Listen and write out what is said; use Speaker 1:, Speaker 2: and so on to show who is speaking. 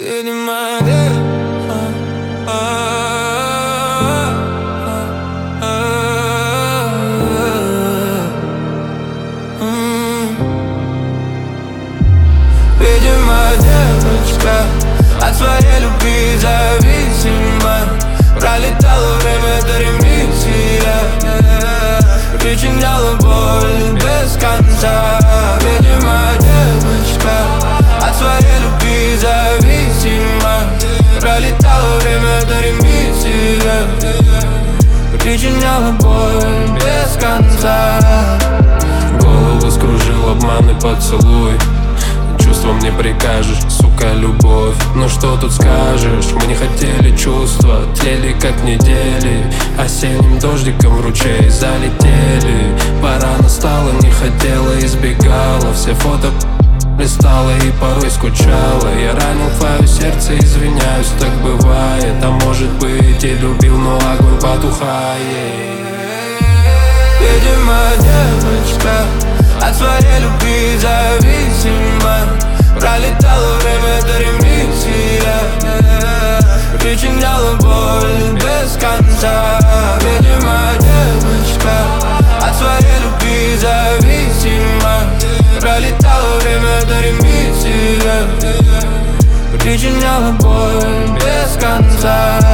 Speaker 1: Ты не моя. Видимо, девочка от своей любви зависима. Пролетало время до ремиссия, причиняла боль без конца. Видимо, девочка от своей любви зависима. Пролетало время до ремиссия, причиняла боль без конца.
Speaker 2: Голову скружил обман и поцелуй. Чувством не прикажешь, сука, любовь. Ну что тут скажешь, мы не хотели чувства, тлели как недели. Осенним дождиком в ручей залетели. Пора настала, не хотела, избегала. Все фото листала и порой скучала. Я ранил твое сердце, извиняюсь, так бывает. А может быть и любил, но огонь потухает.
Speaker 1: Видимо, девочка от своей любви зависима. Пролетало время до ремиссия, причиняла боль без конца. Видимо, девочка от своей любви зависима. Пролетало время до ремиссия, причиняла боль без конца.